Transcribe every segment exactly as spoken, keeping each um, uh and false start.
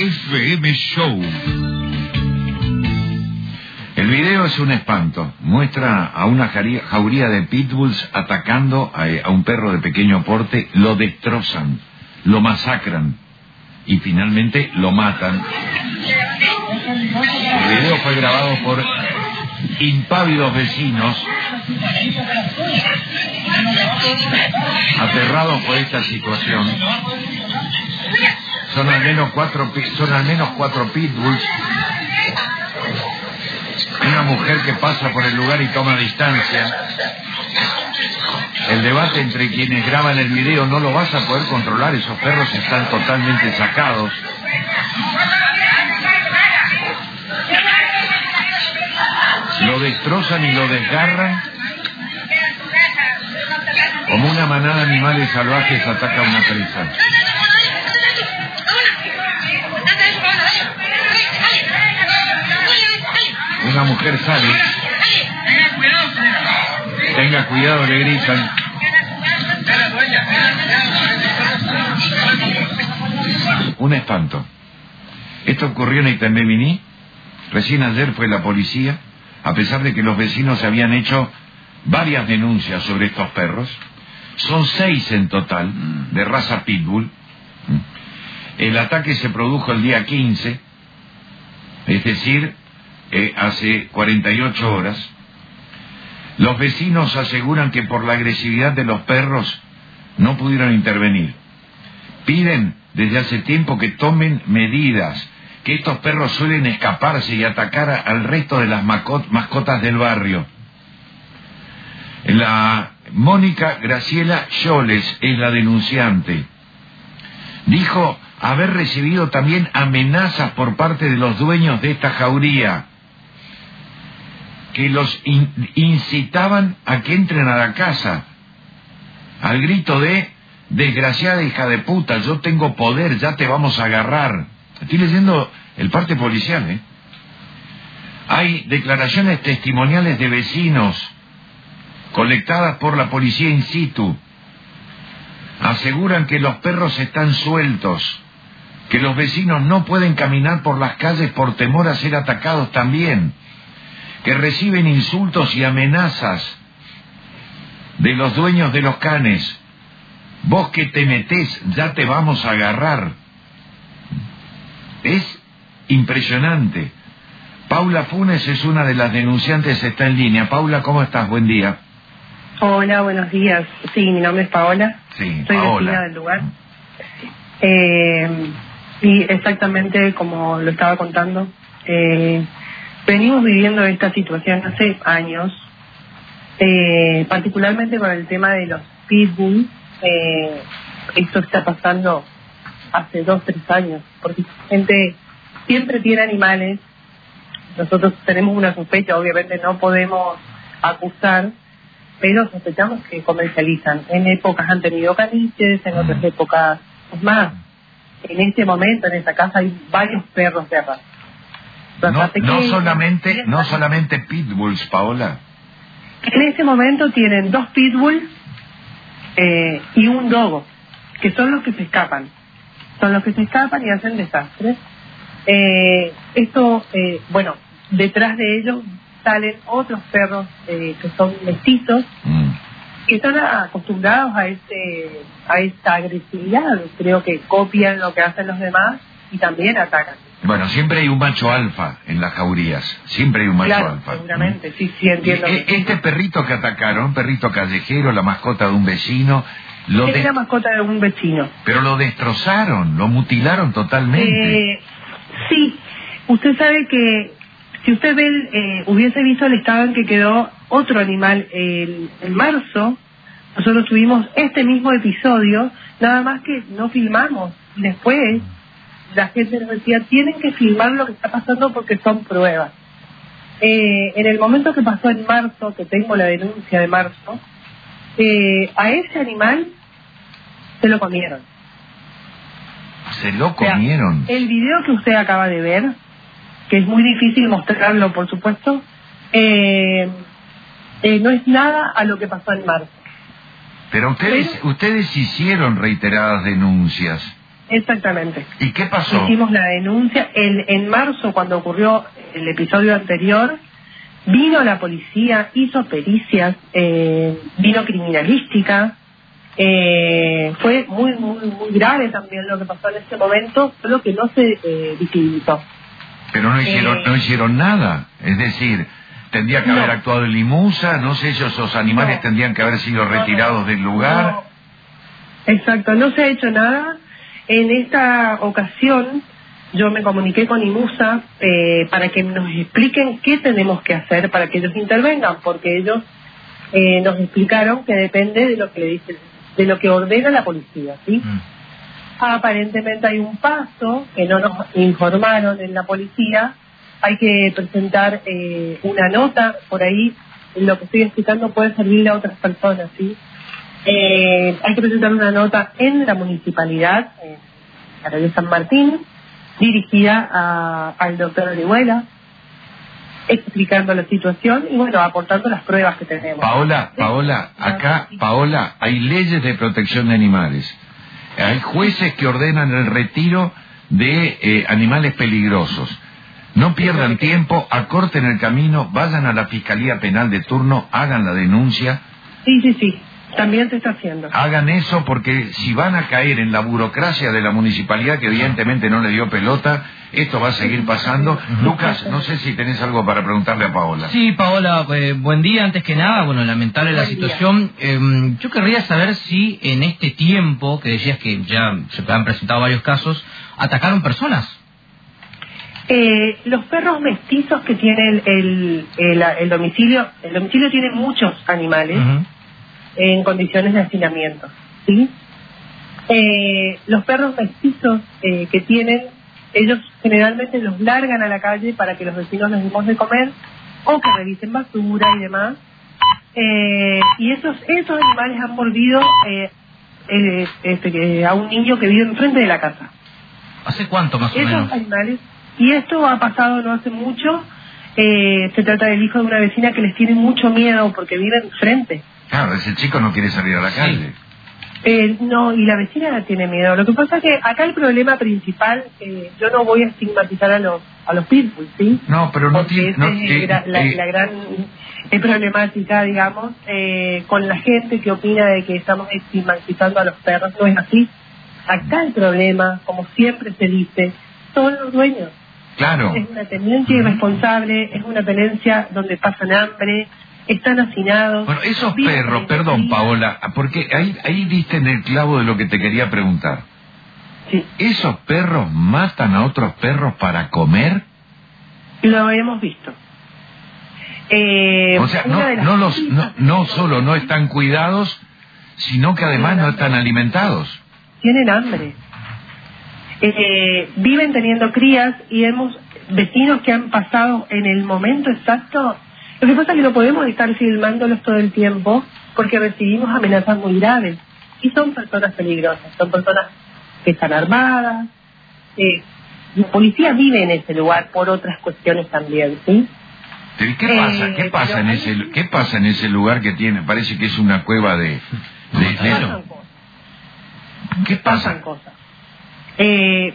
F M Show. El video es un espanto. Muestra a una jauría de pitbulls atacando a, a un perro de pequeño porte. Lo destrozan, lo masacran y finalmente lo matan. El video fue grabado por impávidos vecinos aterrados por esta situación. Son al menos cuatro, son al menos cuatro pitbulls. Una mujer que pasa por el lugar y toma distancia. El debate entre quienes graban el video: no lo vas a poder controlar, esos perros están totalmente sacados. Lo destrozan y lo desgarran como una manada de animales salvajes ataca a una presa. Una mujer sale. Tenga cuidado, le gritan. Un espanto. Esto ocurrió en Itambemini. Recién ayer fue la policía, a pesar de que los vecinos habían hecho varias denuncias sobre estos perros. Son seis en total, de raza pitbull. El ataque se produjo el día quince, es decir, eh, hace cuarenta y ocho horas. Los vecinos aseguran que por la agresividad de los perros no pudieron intervenir. Piden desde hace tiempo que tomen medidas, que estos perros suelen escaparse y atacar a, al resto de las mascotas del barrio. La Mónica Graciela Yoles es la denunciante. Dijo haber recibido también amenazas por parte de los dueños de esta jauría, que los in, incitaban a que entren a la casa, al grito de: desgraciada hija de puta, yo tengo poder, ya te vamos a agarrar. Estoy leyendo el parte policial, ¿eh? Hay declaraciones testimoniales de vecinos colectadas por la policía in situ. Aseguran que los perros están sueltos, que los vecinos no pueden caminar por las calles por temor a ser atacados también, que reciben insultos y amenazas de los dueños de los canes. Vos que te metés, ya te vamos a agarrar. Es impresionante. Paula Funes es una de las denunciantes, está en línea. Paula, ¿cómo estás? Buen día. Hola, buenos días. Sí, mi nombre es Paola. Sí, soy Paola. Vecina del lugar. Eh, y exactamente como lo estaba contando, eh, venimos viviendo esta situación hace años, eh, particularmente con el tema de los pitbull. Eh, esto está pasando hace dos, tres años, porque la gente siempre tiene animales. Nosotros tenemos una sospecha, obviamente no podemos acusar, pero sospechamos que comercializan. En épocas han tenido caniches, en otras épocas es más. En este momento en esa casa hay varios perros de raza. No, no solamente, no solamente pitbulls, Paola. En este momento tienen dos pitbulls eh, y un dogo, que son los que se escapan. Son los que se escapan y hacen desastres. Eh, esto, eh, bueno, detrás de ellos salen otros perros eh, que son mestizos, mm. que están acostumbrados a este a esta agresividad. Creo que copian lo que hacen los demás y también atacan. Bueno, siempre hay un macho alfa en las jaurías, siempre hay un macho claro, alfa. Seguramente, sí, sí, entiendo. E este perrito que atacaron, un perrito callejero, la mascota de un vecino, lo es la mascota de un vecino. Pero lo destrozaron, lo mutilaron totalmente. Eh, sí, usted sabe que si usted ve, eh, hubiese visto el estado en que quedó otro animal el, en marzo. Nosotros tuvimos este mismo episodio, nada más que no filmamos. Después la gente nos decía, tienen que filmar lo que está pasando porque son pruebas. Eh, en el momento que pasó en marzo, que tengo la denuncia de marzo, eh, a ese animal se lo comieron. Se lo comieron. O sea, el video que usted acaba de ver, que es muy difícil mostrarlo, por supuesto, eh, eh, no es nada a lo que pasó en marzo. Pero ustedes, Pero, ustedes hicieron reiteradas denuncias. Exactamente. ¿Y qué pasó? Hicimos la denuncia. El, en marzo, cuando ocurrió el episodio anterior, vino la policía, hizo pericias, eh, vino criminalística. Eh, fue muy, muy, muy grave también lo que pasó en ese momento, solo que no se eh, visibilizó. Pero no hicieron, Eh, no hicieron nada. Es decir, tendría que no. haber actuado el Limusa, no sé, ellos, esos animales No. tendrían que haber sido retirados no, no, del lugar. no. Exacto, no se ha hecho nada. En esta ocasión yo me comuniqué con IMUSA eh, para que nos expliquen qué tenemos que hacer para que ellos intervengan, porque ellos eh, nos explicaron que depende de lo que le dicen, de lo que ordena la policía, ¿sí? Mm. Aparentemente hay un paso que no nos informaron en la policía, hay que presentar eh, una nota, por ahí lo que estoy explicando puede servirle a otras personas, ¿sí? Eh, hay que presentar una nota en la municipalidad, en la de San Martín, dirigida a, al doctor Orihuela, explicando la situación y bueno, aportando las pruebas que tenemos. Paola, Paola, acá, Paola, hay leyes de protección de animales. Hay jueces que ordenan el retiro de eh, animales peligrosos. No pierdan tiempo, acorten el camino, vayan a la Fiscalía Penal de turno, hagan la denuncia. Sí, sí, sí, también se está haciendo. Hagan eso porque si van a caer en la burocracia de la municipalidad que evidentemente no le dio pelota, esto va a seguir pasando. Lucas, no sé si tenés algo para preguntarle a Paola. Sí, Paola, eh, buen día. Antes que nada, bueno, lamentable la situación. Eh, yo querría saber si en este tiempo, que decías que ya se han presentado varios casos, atacaron personas. Eh, los perros mestizos que tiene el, el, el, el domicilio, el domicilio tiene muchos animales uh-huh. en condiciones de hacinamiento, ¿sí? Eh, los perros mestizos eh, que tienen, ellos generalmente los largan a la calle para que los vecinos les demos de comer o que revisen basura y demás. Eh, y esos esos animales han mordido eh, eh, este, a un niño que vive enfrente de la casa. ¿Hace cuánto más o esos menos? Animales, y esto ha pasado no hace mucho. Eh, se trata del hijo de una vecina que les tiene mucho miedo porque vive enfrente. Claro, ese chico no quiere salir a la calle. Sí. Eh, no, y la vecina la tiene miedo. Lo que pasa es que acá el problema principal, eh, yo no voy a estigmatizar a los a los pitbulls, ¿sí? No, pero no tiene... No, es eh, la, la, eh, la gran eh, problemática, digamos, eh, con la gente que opina de que estamos estigmatizando a los perros. No es así. Acá el problema, como siempre se dice, son los dueños. Claro. Es una tenencia irresponsable, es una tenencia donde pasan hambre, están hacinados. Bueno, esos perros, perdón, Paola, porque ahí, ahí diste en el clavo de lo que te quería preguntar. Sí. ¿Esos perros matan a otros perros para comer? Lo hemos visto. Eh, o sea, no, no, los, no, no solo no están cuidados, sino que además no están alimentados. Tienen hambre. Eh, viven teniendo crías y hemos vecinos que han pasado en el momento exacto. Lo que pasa es que no podemos estar filmándolos todo el tiempo porque recibimos amenazas muy graves y son personas peligrosas, son personas que están armadas. Eh, la policía vive en ese lugar por otras cuestiones también, ¿sí? ¿Qué pasa? Eh, ¿Qué pasa en ese qué pasa en ese lugar que tiene? Parece que es una cueva de. de, de pasan cosas. ¿Qué pasa? Pasan cosas. Eh,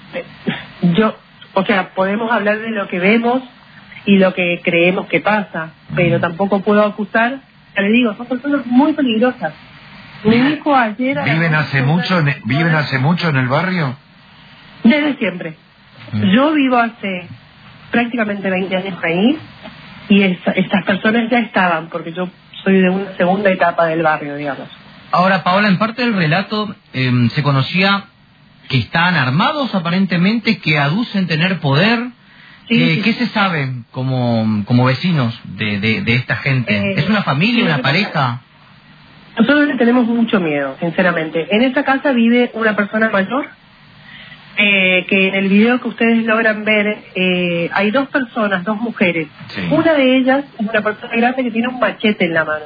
yo, o sea, podemos hablar de lo que vemos y lo que creemos que pasa, pero tampoco puedo acusar. Ya le digo, son personas muy peligrosas. Mi hijo ayer... ¿Viven hace mucho en, ¿Viven hace mucho en el barrio? Desde siempre. Yo vivo hace prácticamente veinte años ahí y esta, estas personas ya estaban, porque yo soy de una segunda etapa del barrio, digamos. Ahora, Paola, en parte del relato eh, se conocía que están armados aparentemente, que aducen tener poder. Sí, eh, sí. ¿Qué se sabe como, como vecinos de, de, de esta gente? Eh, ¿Es una familia, sí, una pareja? Nosotros le tenemos mucho miedo, sinceramente. En esta casa vive una persona mayor, eh, que en el video que ustedes logran ver, eh, hay dos personas, dos mujeres. Sí. Una de ellas es una persona grande que tiene un machete en la mano.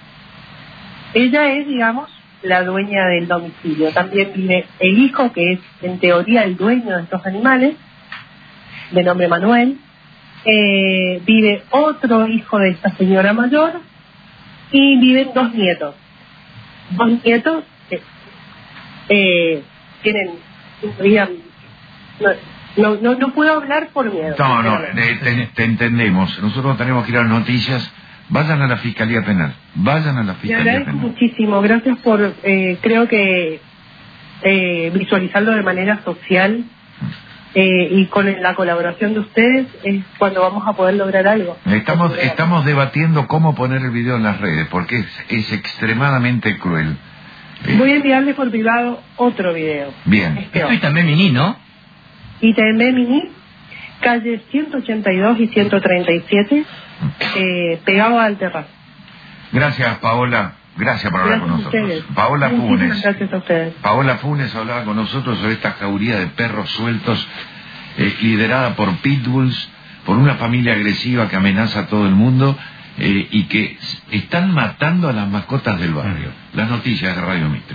Ella es, digamos, la dueña del domicilio. También vive el hijo, que es en teoría el dueño de estos animales, de nombre Manuel. Eh, vive otro hijo de esta señora mayor y viven dos nietos. Dos nietos que eh, tienen todavía no, no, no, no puedo hablar por miedo. No, no, te, te, te entendemos. Nosotros tenemos que ir a las noticias. Vayan a la Fiscalía Penal. Vayan a la Le Fiscalía agradezco Penal. muchísimo. Gracias por, eh, creo que, eh, visualizarlo de manera social. Eh, y con la colaboración de ustedes es cuando vamos a poder lograr algo. Estamos, estamos debatiendo cómo poner el video en las redes, porque es, es extremadamente cruel. Eh, Voy a enviarle por privado otro video. Bien. Este Esto y también Mini, ¿no? Y T M Mini, calle ciento ochenta y dos y ciento treinta y siete, eh, pegado al terrazo. Gracias, Paola. Gracias por hablar Gracias con a nosotros. ustedes. Paola Muchísimas Funes. gracias a ustedes. Paola Funes hablaba con nosotros sobre esta jauría de perros sueltos, eh, liderada por pitbulls, por una familia agresiva que amenaza a todo el mundo, eh, y que están matando a las mascotas del barrio. Las noticias de Radio Mitre.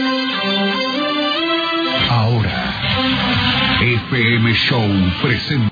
Ahora, F M Show presenta